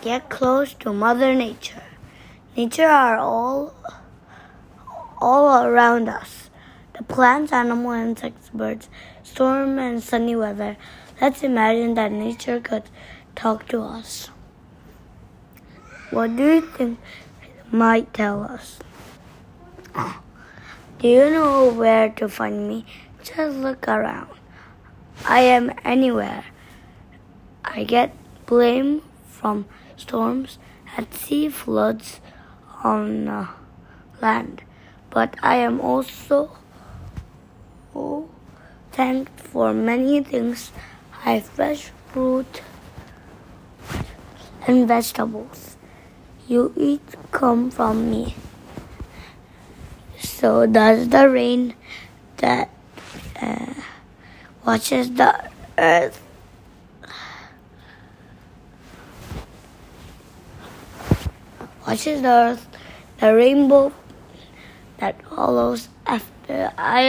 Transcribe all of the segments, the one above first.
Get close to Mother Nature. Nature are all around us. The plants, animals, insects, birds, storm and sunny weather. Let's imagine that nature could talk to us. What do you think it might tell us? Do you know where to find me? Just look around. I am anywhere. I get blamed from storms, at sea, floods on land. But I am also thanked for many things. I have fresh fruit and vegetables you eat come from me. So does the rain that watches the earth. Watches the earth, the rainbow that follows after. I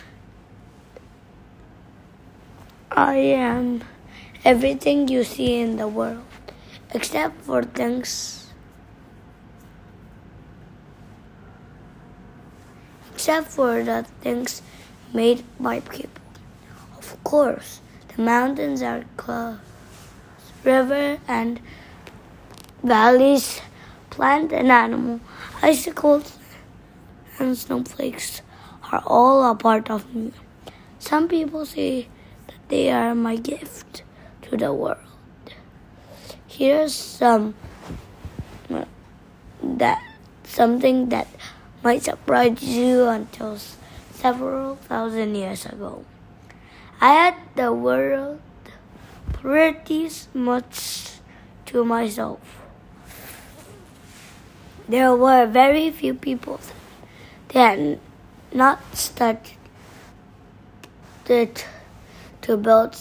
am everything you see in the world, except for the things made by people. Of course, the mountains are clouds, river and valleys, plant and animal, icicles and snowflakes are all a part of me. Some people say that they are my gift to the world. Here's something that might surprise you. Until several thousand years ago, I had the world pretty much to myself. There were very few people that had not started to build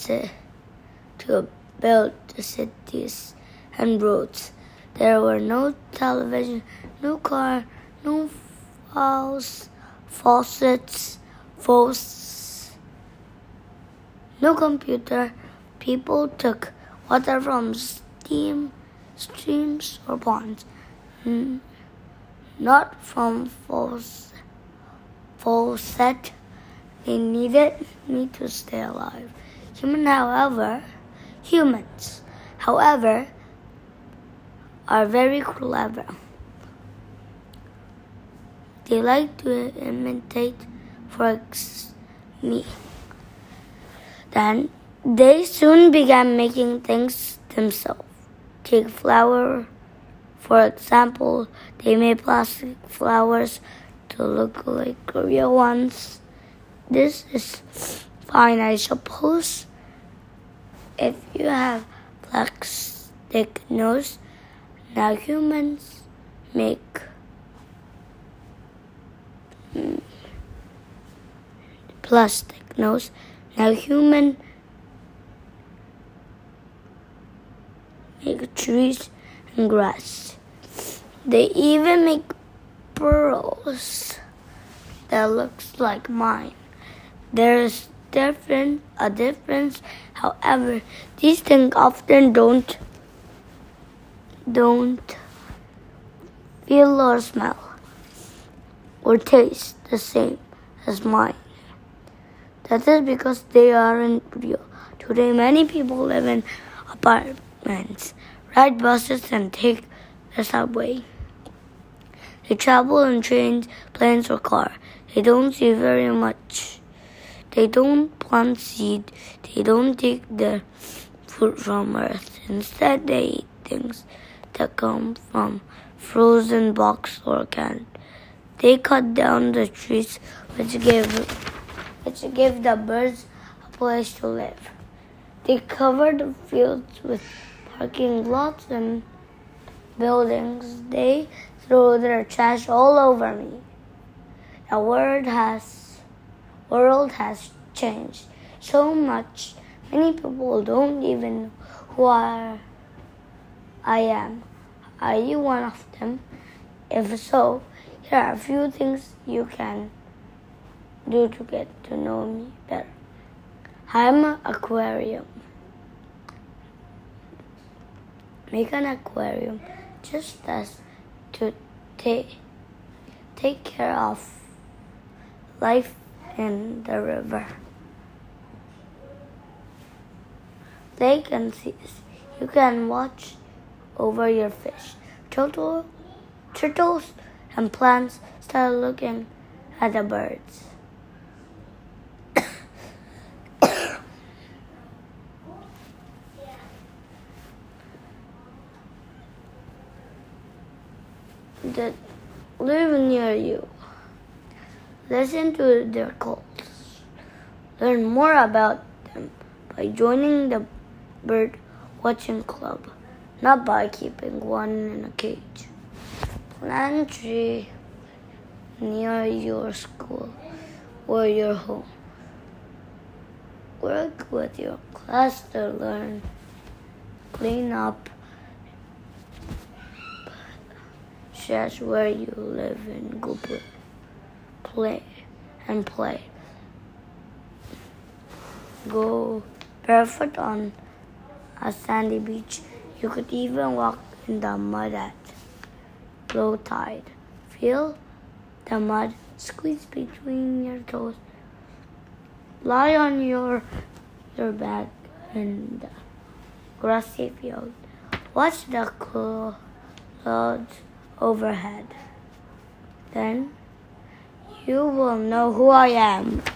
cities and roads. There were no television, no car, no faucets, no computer. People took water from streams or ponds, not from faucet. They needed me to stay alive. Humans, however, are very clever. They like to imitate me. Then they soon began making things themselves. Take flour, for example. They made plastic flowers to look like real ones. This is fine, I suppose. If you have plastic nose, now humans make plastic nose. Now human make trees and grass. They even make pearls that looks like mine. There's a difference. However, these things often don't feel or smell or taste the same as mine. That is because they aren't real. Today, many people live in apartments, ride buses, and take the subway. They travel in trains, planes, or cars. They don't see very much. They don't plant seed. They don't take their food from earth. Instead, they eat things that come from frozen box or can. They cut down the trees, which give the birds a place to live. They cover the fields with parking lots and buildings. They throw their trash all over me. The world has changed so much. Many people don't even know who I am. Are you one of them? If so, here are a few things you can do to get to know me better. I'm an aquarium. Make an aquarium just as to take care of life in the river. Lake and seas. You can watch over your fish. Turtles and plants start looking at the birds. That live near you. Listen to their calls. Learn more about them by joining the bird watching club, not by keeping one in a cage. Plant a tree near your school or your home. Work with your class to learn, clean up trash where you live and go play. Go barefoot on a sandy beach. You could even walk in the mud at low tide. Feel the mud squeeze between your toes. Lie on your back in the grassy field. Watch the clouds overhead. Then you will know who I am.